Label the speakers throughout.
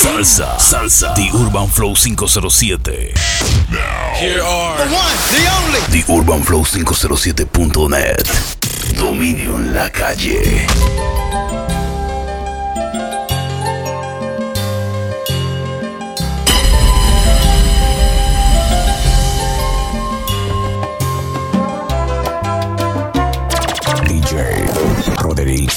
Speaker 1: Salsa. The Urban Flow 507.
Speaker 2: Here are
Speaker 3: the one, the only.
Speaker 1: The Urban Flow 507.net. Dominio en la calle. DJ Roderick.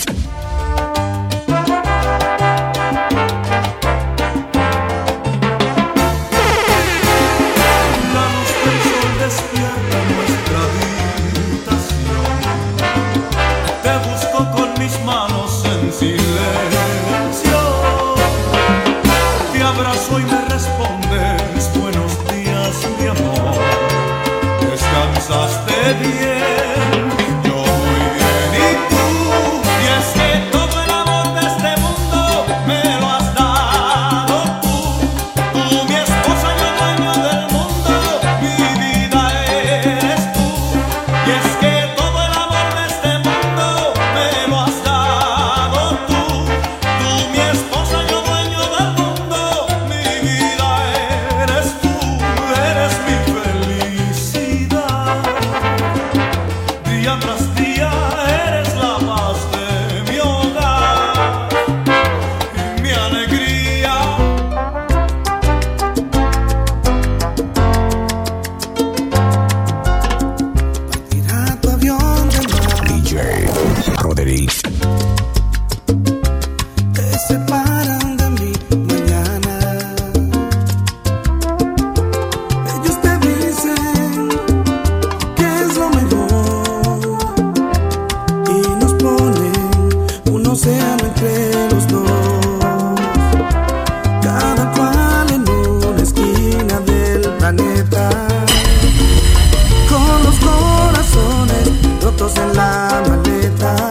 Speaker 4: Y me respondes buenos días, mi amor. ¿Descansaste bien? Yo muy bien, ¿y tú? Y es que todo el amor de este mundo me lo has dado tú, mi esposa, yo dueño del mundo, mi vida eres tú. Y es que todo el amor de este mundo me lo has dado tú, mi esposa, yo dueño del mundo.
Speaker 5: Te separan de mí mañana. Ellos te dicen que es lo mejor y nos ponen un océano entre los dos, cada cual en una esquina del planeta, con los corazones rotos en la maleta.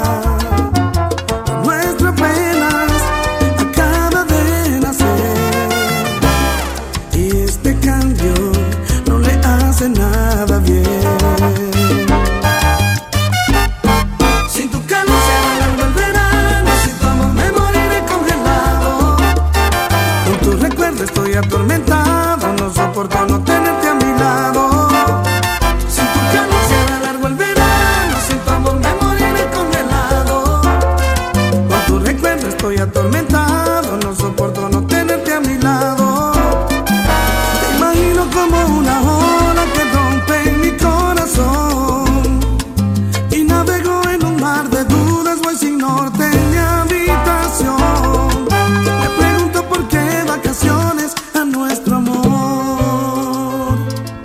Speaker 5: Nada bien. Sin tu calor se alarga el verano, sin tu amor me moriré congelado. Con tu recuerdo estoy atormentado, no soporto no tenerte a mi lado. Sin tu calor se alarga el verano, sin tu amor me moriré congelado. Con tu recuerdo estoy atormentado, no soporto no tenerte a mi lado. Te imagino como una ola que rompe en mi corazón y navego en un mar de dudas, voy sin norte en mi habitación. Me pregunto por qué vacaciones a nuestro amor.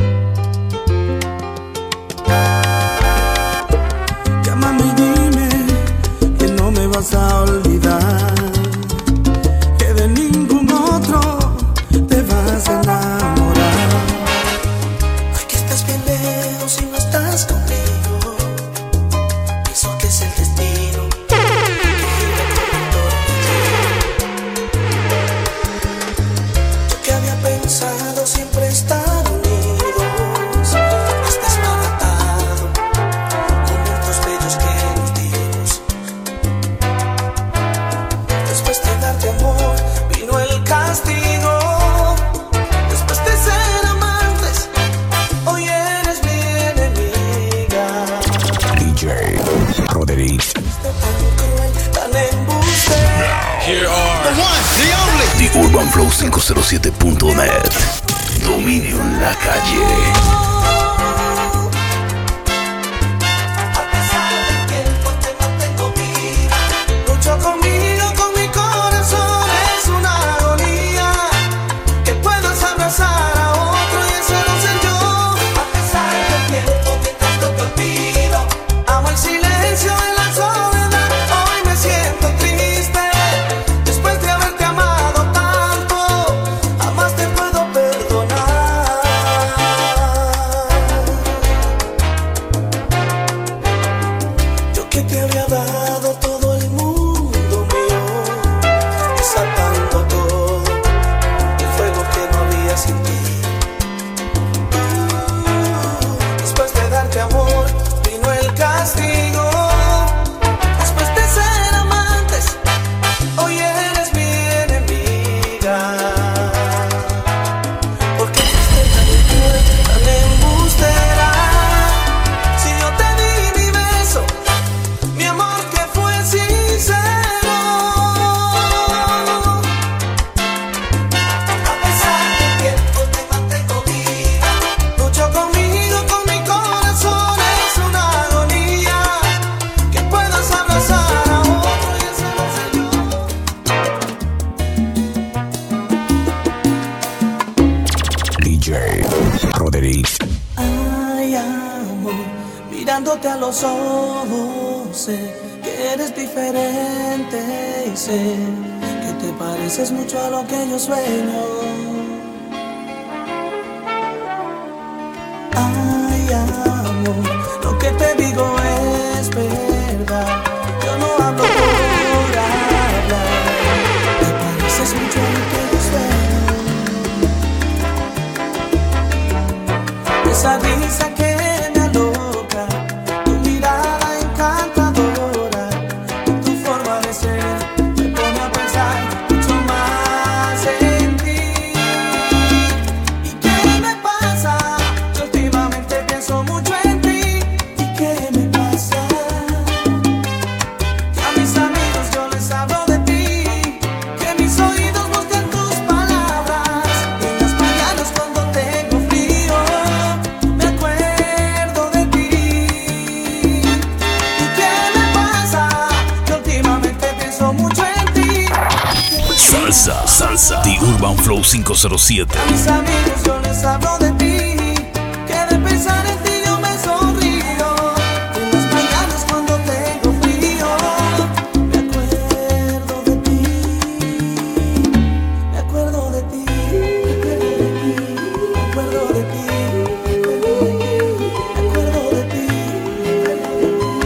Speaker 5: Llámame y dime que no me vas a olvidar, que de ningún otro te vas a enamorar. Si no estás conmigo, pienso que es el destino que gira con yo que había pensado siempre estar unidos, has desbaratado momentos bellos que nos dimos. Después de darte amor vino el castigo. Después de ser amantes, hoy eres mi
Speaker 1: DJ Roderick.
Speaker 2: Here are
Speaker 3: the one, the only.
Speaker 1: The Urban Flow 507.net. Dominio en la calle.
Speaker 5: Amado tanto, jamás te puedo perdonar.
Speaker 1: DJ Roderick.
Speaker 5: Ay, amor, mirándote a los ojos, sé que eres diferente y sé que te pareces mucho a lo que yo sueño. Ay, amor, lo que te digo es verdad. Yo no hablo por hablar. Te pareces mucho a lo que yo sueño. Esa risa que me aloca, tu mirada encantadora, tu forma de ser me pone a pensar mucho más en ti. ¿Y qué me pasa? Yo últimamente pienso mucho en ti. ¿Y qué me pasa? Que a mis amigos yo les hablo de ti, que mis oídos buscan tus palabras. Y en las mañanas cuando tengo frío me acuerdo de ti. ¿Y qué me pasa? Que últimamente pienso mucho en ti.
Speaker 1: Salsa, The Urban Flow 507.
Speaker 5: A mis amigos yo les hablo de ti, que de pensar en ti yo me sonrío. En las mañanas cuando tengo frío me acuerdo de ti. Me acuerdo de ti. Me acuerdo de ti. Me acuerdo de ti. Me acuerdo de ti.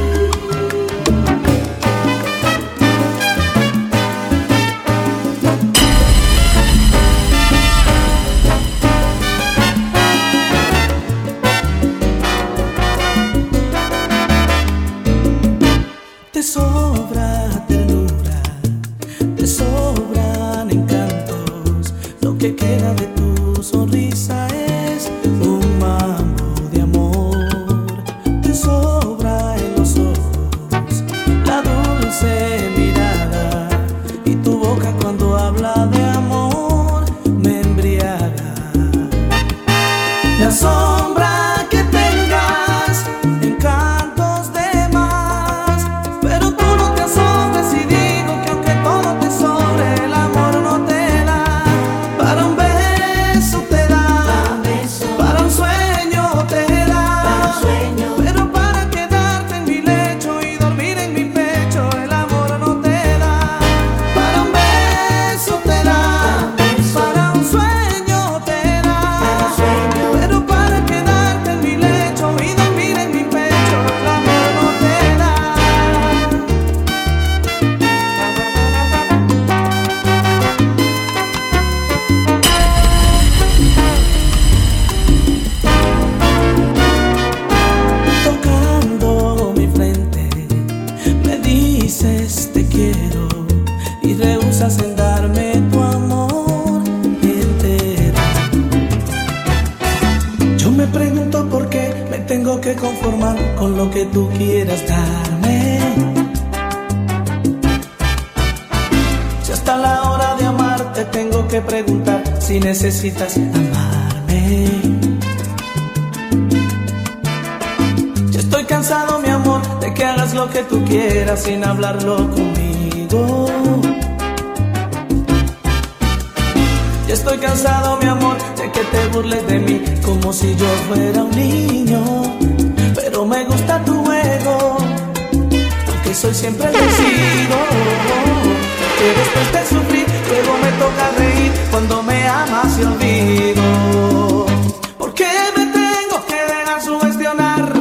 Speaker 5: Te sobra ternura, te sobran encantos. Lo que queda de tu sonrisa es un mambo de amor. Te sobra en los ojos la dulce mirada, y tu boca cuando habla de amor me embriaga. Me asombra que tengas encantos de más, pero tú no te asombres y digo que aunque todo te sobre, el amor no te da. Para un beso te da, para un sueño te da, pero para quedarte en mi lecho y dormir en mi pecho, el amor no te da. Para un beso te da, para un sueño te da, pero para quedarte en mi lecho y dormir en mi pecho, el amor no te da. Tocando mi frente me dices te quiero y rehusas en darme tu amor entero. Yo me pregunto por qué me tengo que conformar con lo que tú quieras darme. Si hasta la hora de amarte tengo que preguntar si necesitas amarme. Ya estoy cansado, mi amor, de que hagas lo que tú quieras sin hablarlo conmigo. Ya estoy cansado, mi amor, de que te burles de mí como si yo fuera un niño. Pero me gusta tu juego, aunque soy siempre el vencido. Que después de sufrir, luego me toca reír cuando me amas y olvido. ¿Por qué me tengo que dejar sugestionar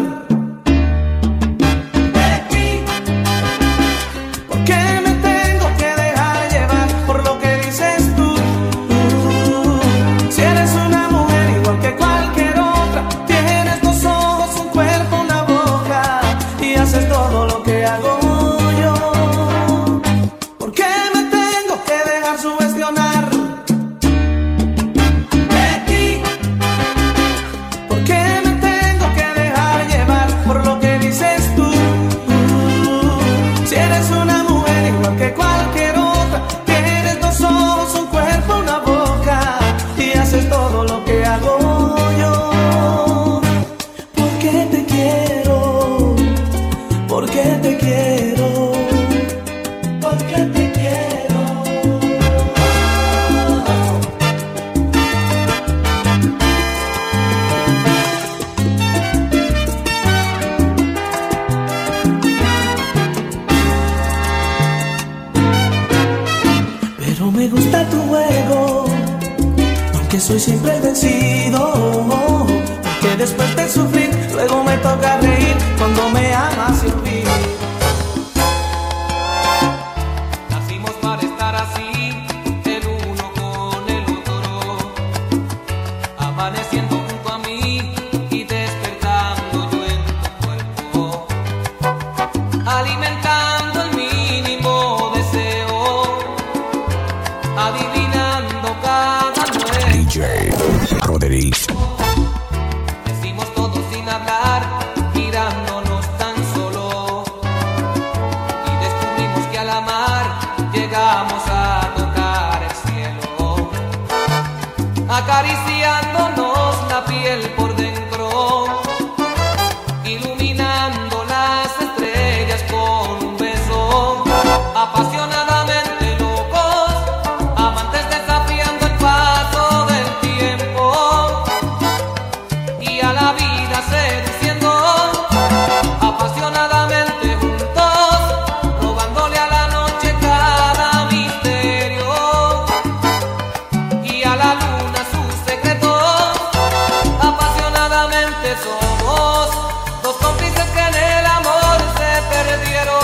Speaker 5: de ti? ¿Por qué me tengo que dejar llevar por lo que dices tú? Si eres una mujer igual que cualquier otra, tienes dos ojos, un cuerpo, una boca, y haces todo lo que hago yo. ¿Por qué me tengo que dejar sugestionar juego, aunque soy siempre el vencido. Porque después de sufrir, luego me toca reír cuando me amas y olvidas.
Speaker 4: Nacimos para estar así, el uno con el otro, amaneciendo junto a mí y despertando yo en tu cuerpo, alimentando el mínimo deseo, adivinando cada nuevo.
Speaker 1: DJ Roderick.
Speaker 4: Decimos todo sin hablar, mirándonos tan solo, y descubrimos que al amar llegamos a tocar el cielo, acariciándonos la piel por dentro, iluminando las estrellas con un beso, apasionadamente locos, amantes desafiando el paso del tiempo, y a la vida seduciendo, apasionadamente juntos, rogándole a la noche cada misterio, y a la luna sus secretos. Apasionadamente somos dos cómplices que en el amor se perdieron.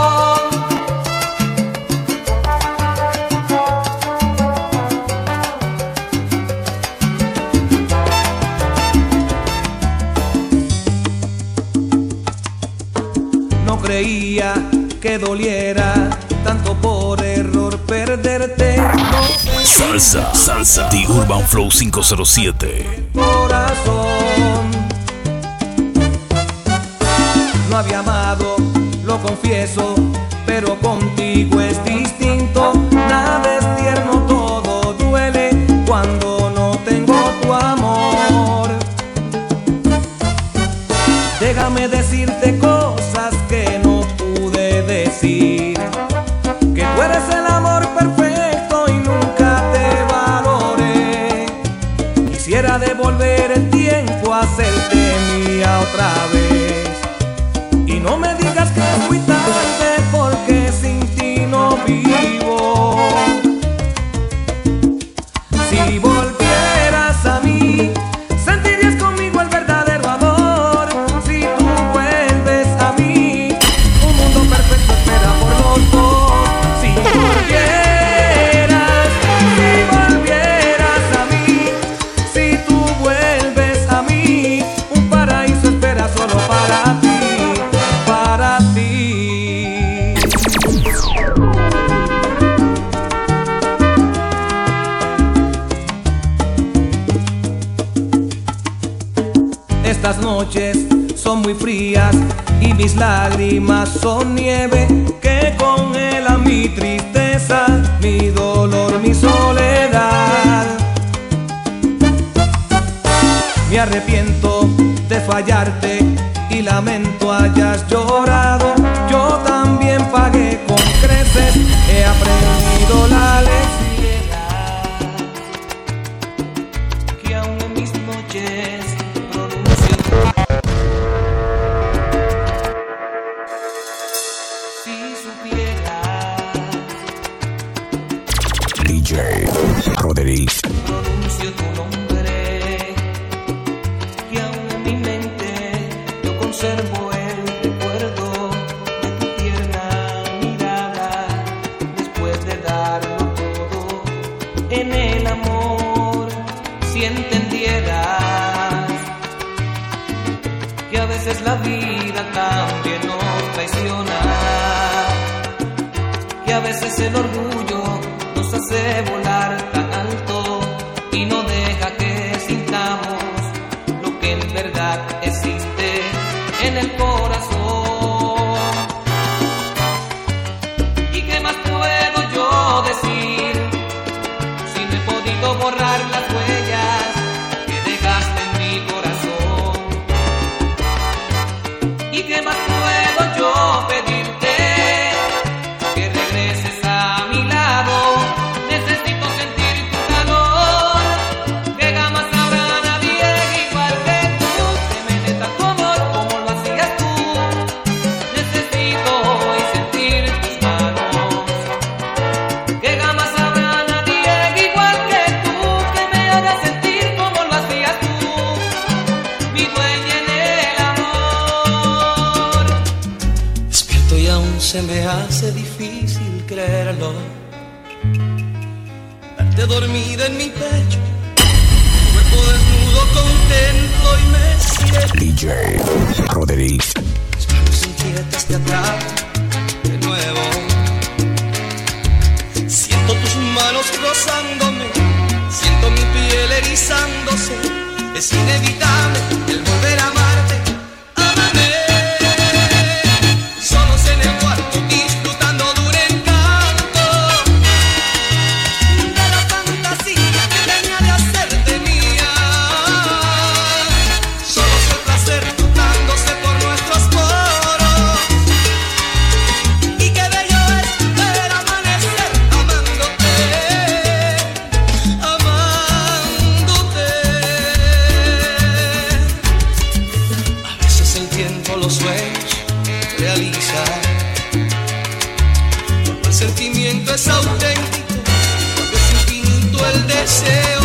Speaker 4: No creía que doliera tanto por error perderte. No
Speaker 1: Salsa, salsa. The Urban Flow 507.
Speaker 4: corazón. No había amado, lo confieso, pero contigo es distinto. Nada es tierno, todo duele cuando no tengo tu amor. Déjame decirte cosas que no pude decir, que tú eres el amor perfecto y nunca te valoré. Quisiera devolver el tiempo, hacerte mía otra vez, y no me digas que es muy tarde, porque sin ti no vivo. Si volvieras a mí, sentirías conmigo el verdadero amor. Si tú vuelves a mí, un mundo perfecto espera por los dos. Si volvieras a mí, si tú vuelves a mí, un paraíso espera solo para ti, para ti. Estas noches son muy frías y mis lágrimas son nieve que congela mi tristeza, mi dolor, mi soledad. Me arrepiento de fallarte y lamento hayas llorado. Yo también pagué con creces, he aprendido la lección. Que aún en mis noches pronuncio. Si supieras,
Speaker 1: DJ Roderick.
Speaker 4: pronuncio tu nombre, que aún en mi mente yo conservo el recuerdo de tu tierna mirada, después de darlo todo en el amor. Si entendieras que a veces la vida también nos traiciona, que a veces el orgullo nos hace volar tan alto y no deja que sintamos lo que en verdad existe en el corazón. ¿Y qué más puedo yo decir si no he podido borrar las huellas que dejaste en mi corazón? ¿Y qué más puedo yo pedirte? Que regreses a mi lado. Necesito sentir se me hace difícil creerlo. Verte dormida en mi pecho, tu cuerpo desnudo contemplo y me siento.
Speaker 1: DJ Roderick.
Speaker 4: Mis manos inquietas te atrapan de nuevo. Siento tus manos rozándome, siento mi piel erizándose. Es inevitable el volver a amarte. Ámame, solos en el cuarto disfrutando de un encanto, de la fantasía que tenía de hacerte mía. Solos el placer notándose por nuestros poros. Y qué bello es ver amanecer amándote, amándote. A veces el tiempo los sueños realiza, cuando el sentimiento es auténtico, cuando es infinito el deseo.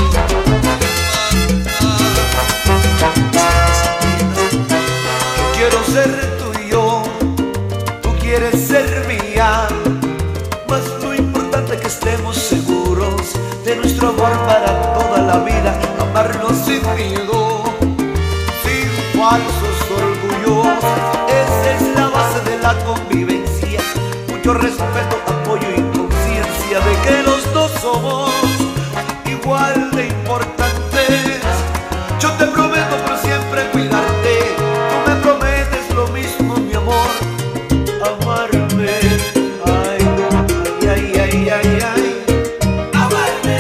Speaker 6: Yo quiero ser tuyo, tú quieres ser mía, mas lo importante es que estemos seguros de nuestro amor para toda la vida, amarnos sin miedo, sin falsos orgullos. Esa es la base de la convivencia, mucho respeto, apoyo y conciencia de que los dos somos igual de importantes. Yo te prometo por siempre cuidarte, tú me prometes lo mismo, mi amor, amarme. Ay, ay, ay, ay, ay. Amarme.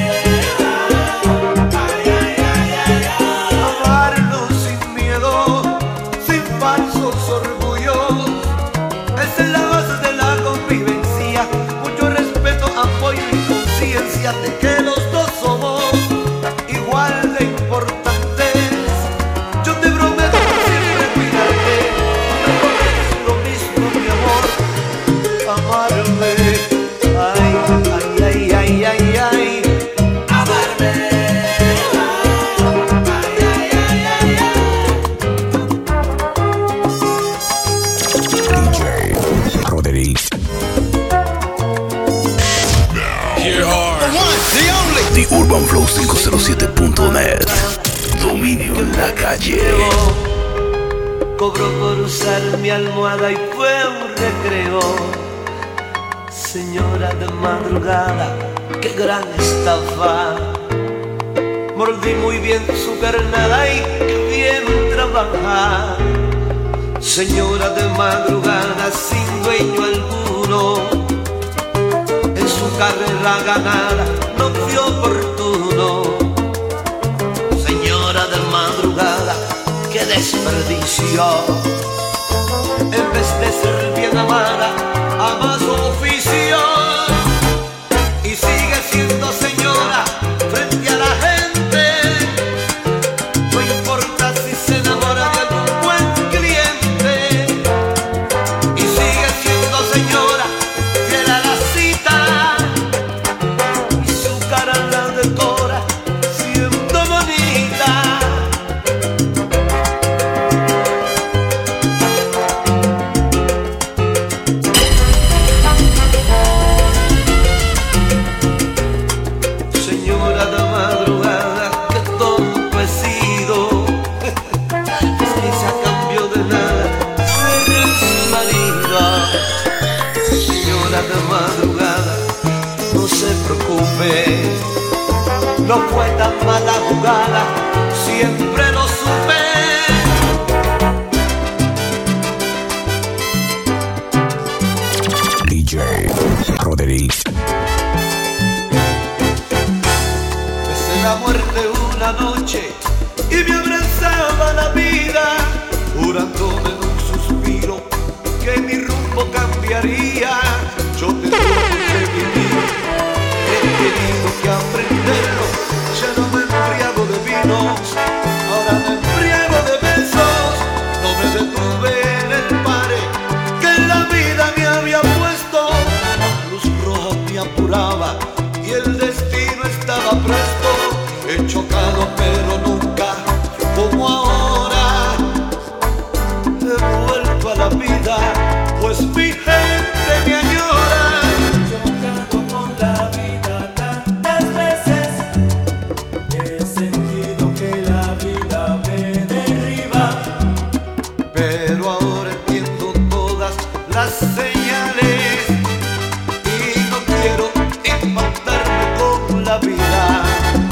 Speaker 6: Ay, ay, ay, ay, ay. Amarnos sin miedo, sin falsos orgullos. Esa es la base de la convivencia, mucho respeto, apoyo y conciencia de que los dos somos igual de importantes. Yo te prometo por siempre cuidarte, tú me prometes lo mismo, mi amor, amarme. Ay, ay, ay, ay, ay, ay. Amarme. Ay, ay, ay, ay, ay.
Speaker 1: DJ Roderick.
Speaker 2: Here are
Speaker 3: The one, the only.
Speaker 1: The Urban Flow 507.net. Dominio en la calle.
Speaker 6: Cobro por usar mi almohada y fue un recreo. Señora de madrugada, qué gran estafa. Mordí muy bien su carnada y qué bien trabaja. Señora de madrugada sin dueño alguno, en su carrera ganada no fue oportuno. Señora de madrugada, qué desperdicio. En vez de ser bien amada, ama su oficio. Y sigue siendo señora frente a la gente. No importa si se enamora de algún buen cliente. Y sigue siendo señora fiel a la cita. Y su cara la decora siendo bonita. Señora de madrugada, qué tonto he sido. Es que a cambio de nada ser su marido. Señora de madrugada, no se preocupe, no fue tan mala jugada, siempre lo supe.
Speaker 1: DJ Roderick.
Speaker 6: Besé la muerte una noche y me abrazaba la vida, jurándome en un suspiro que mi rumbo cambiaría. Yo te tuve que vivir, he tenido que aprenderlo. Ya no me embriago de vinos, ahora me embriago de besos. No me detuve en el pare que la vida me había puesto. La luz roja me apuraba y el destino estaba presto. He chocado pero nunca como ahora. He vuelto a la vida, pues mi gente la vida.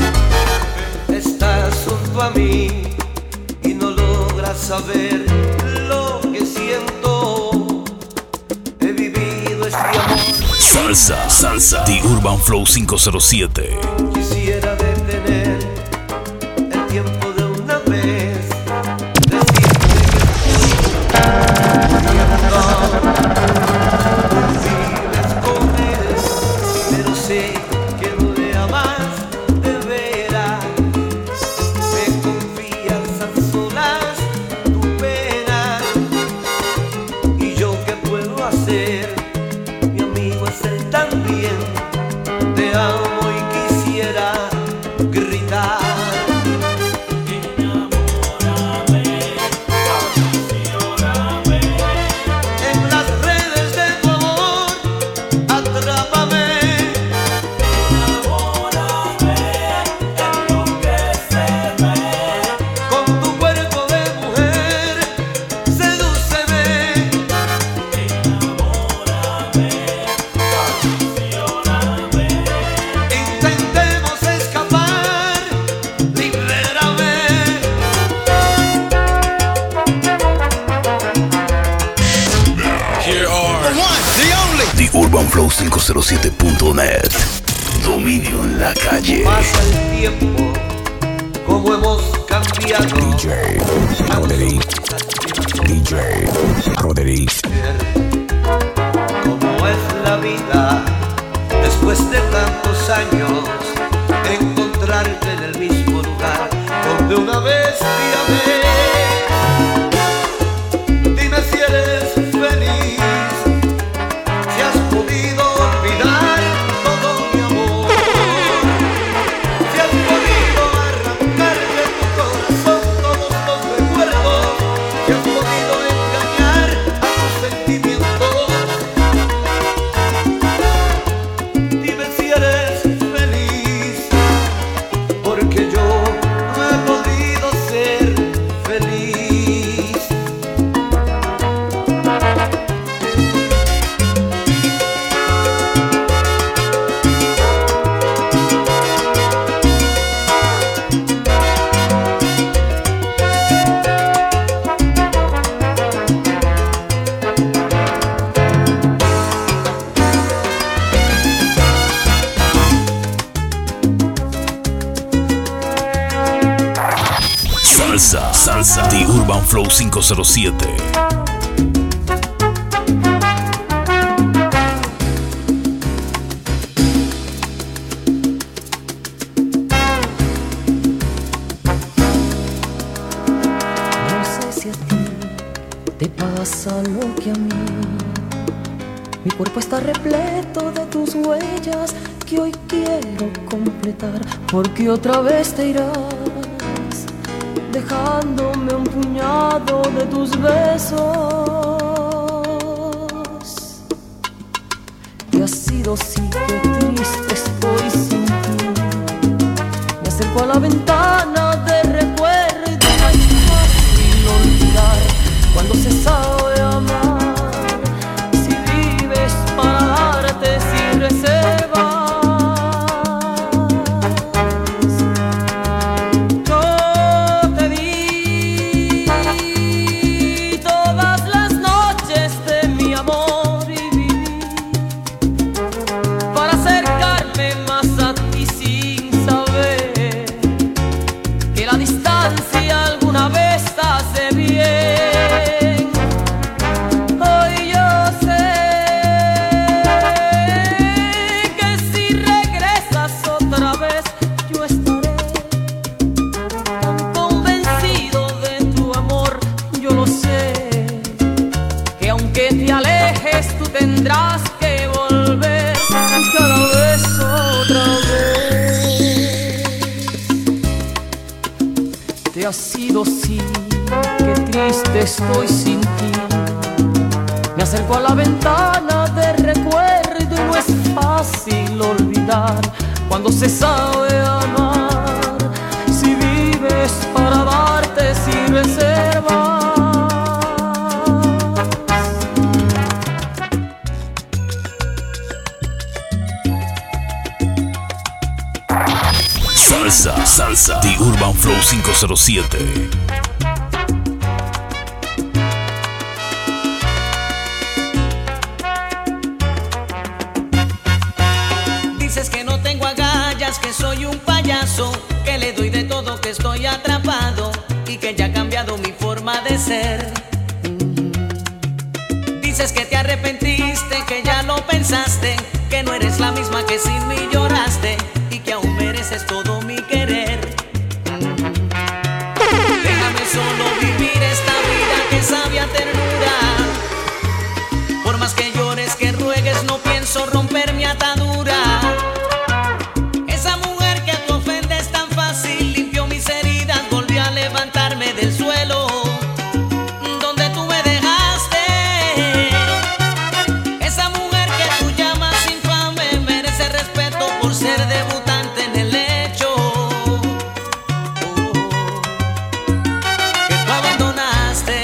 Speaker 6: Estás junto a mí y no logras saber lo que siento. He vivido este amor.
Speaker 1: Salsa, The Urban Flow 507.
Speaker 6: Quisiera detener el tiempo de una vez. Vives con él, pero sé que no le amas de veras. Me confías a solas tu pena. Y yo qué puedo hacer, mi amigo, es él también. Te amo y quisiera gritar.
Speaker 1: UrbanFlow507.net. Dominio en la calle.
Speaker 6: Pasa el tiempo, como hemos cambiado.
Speaker 1: DJ Roderick.
Speaker 6: Como es la vida, después de tantos años, encontrarte en el mismo lugar donde una vez te amé. Dime si eres feliz, si has podido olvidar todo mi amor, si has podido arrancar de tu corazón todos los recuerdos, si has podido engañar a tus sentimientos. Dime si eres feliz, porque yo no he podido ser feliz.
Speaker 1: Salsa, The Urban Flow 507.
Speaker 7: No sé si a ti te pasa lo que a mí. Mi cuerpo está repleto de tus huellas que hoy quiero completar, porque otra vez te irás, dejándome un puñado de tus besos. Y ha sido sí, que triste estoy sin ti. Me acerco a la ventana de recuerdo y no es fácil olvidar cuando se sabe amar. Si vives para darte sin reservas. Tendrás que volver cada vez otra vez. Te ha sido sí, qué triste estoy sin ti. Me acerco a la ventana de recuerdo y no es fácil olvidar cuando se sabe amar. Si vives para darte sin reservas.
Speaker 1: Salsa, salsa, The Urban Flow 507.
Speaker 8: Dices que no tengo agallas, que soy un payaso, que le doy de todo, que estoy atrapado y que ya ha cambiado mi forma de ser. Dices que te arrepentiste, que ya lo pensaste, que no eres la misma que sin mí lloraste y que aún mereces todo mi querer. Déjame solo vivir esta vida que sabe a ternura. Por más que llores, que ruegues, no pienso romper mi atadura. Esa mujer que te ofende es tan fácil, limpió mis heridas, volvió a levantarme del suelo donde tú me dejaste. Esa mujer que tú llamas infame merece respeto por ser debutante en el hecho que tú abandonaste.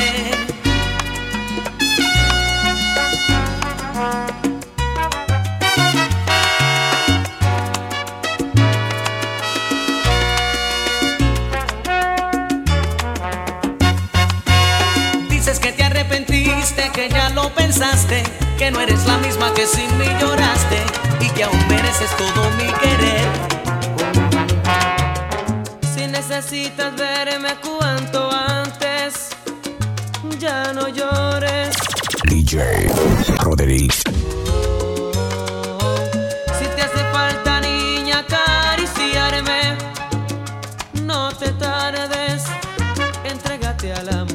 Speaker 8: Dices que te arrepentiste, que ya lo pensaste, que no eres la misma que sin mí lloraste y que aún mereces todo mi querer. Si necesitas verme cuanto antes, ya no llores.
Speaker 1: DJ Roderick.
Speaker 8: Si te hace falta, niña, acariciarme, no te tardes, entrégate al amor.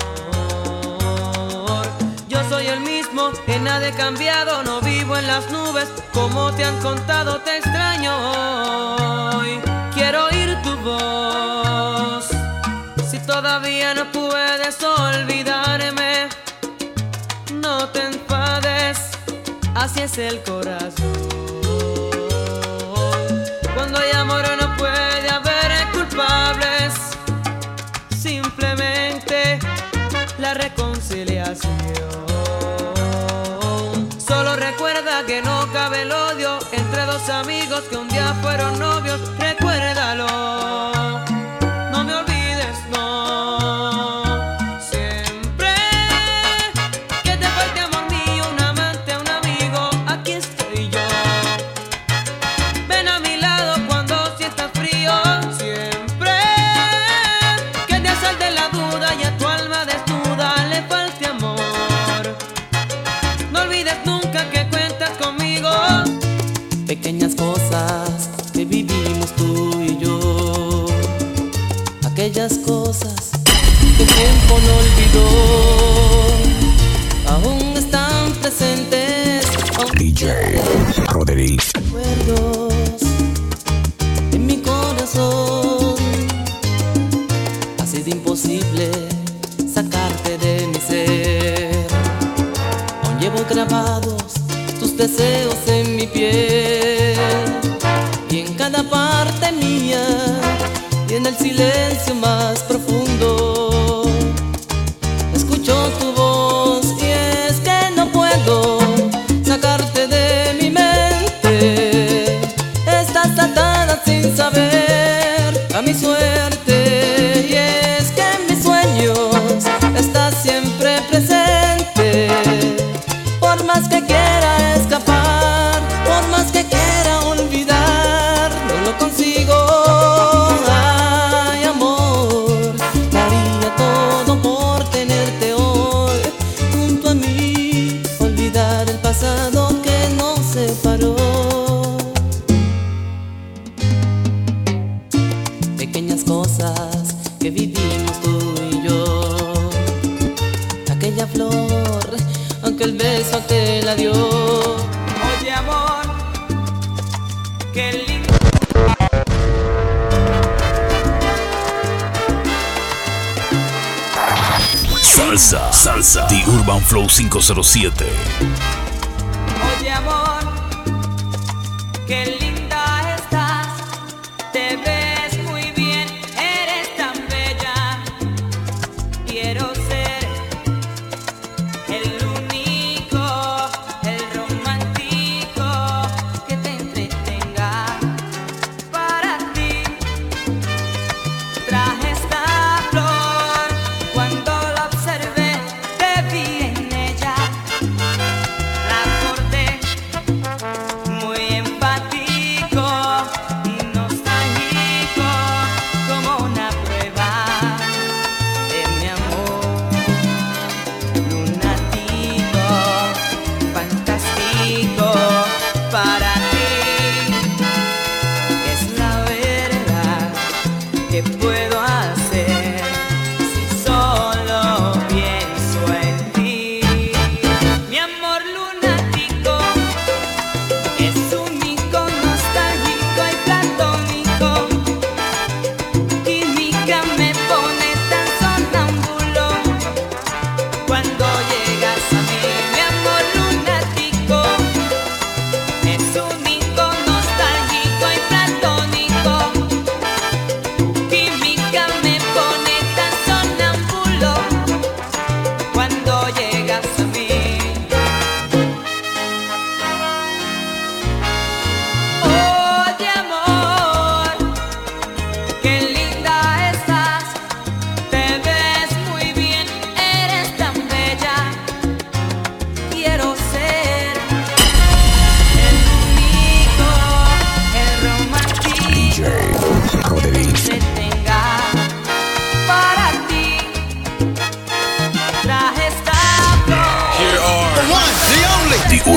Speaker 8: Yo soy el mismo, en nada he cambiado, no vivo en las nubes, como te han contado, te extraño hoy. Quiero oír tu voz, si todavía no puedes olvidarme, no te enfades, así es el corazón. Cuando hay amor no puede haber culpables, simplemente la reconciliación. Solo recuerda que no cabe el odio entre dos amigos que un día fueron novios. Recuérdalo, no me olvides, no. Siempre que te falte amor mío, un amante, un amigo, aquí estoy yo. Ven a mi lado cuando sientas frío. Siempre que te asalte la duda y a tu alma desnuda le falte amor, no olvides nunca que cuentas conmigo. Pequeñas cosas que vivimos tú y yo, aquellas cosas que el tiempo no olvidó, aún están presentes.
Speaker 1: DJ Roderick.
Speaker 8: Recuerdos en mi corazón, ha sido imposible sacarte de mi ser. Aún llevo grabados tus deseos en mi piel y en cada parte mía y en el silencio más profundo escucho tu voz y es que no puedo sacarte de mi mente. Estás atada sin saber a mi suerte y es que en mis sueños estás siempre presente. Por más que quiera escapar, por más que quiera olvidar, no lo consigo. Ay, amor, daría todo por tenerte hoy junto a mí, olvidar el pasado que nos separó. Pequeñas cosas que vivimos tú y yo, aquella flor, aunque el beso te la dio. Oye, amor, qué lindo.
Speaker 1: Salsa, salsa, The Urban Flow 507.
Speaker 8: Oye, amor, qué linda estás, te ves muy bien, eres tan bella. Quiero ser el único, el romántico que te entretenga. Para ti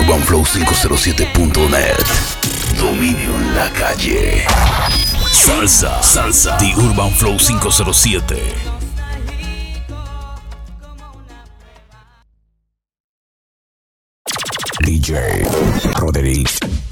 Speaker 1: TheUrbanFlow507.net. Dominio en la calle. Salsa. The Urban Flow 507. DJ Roderick.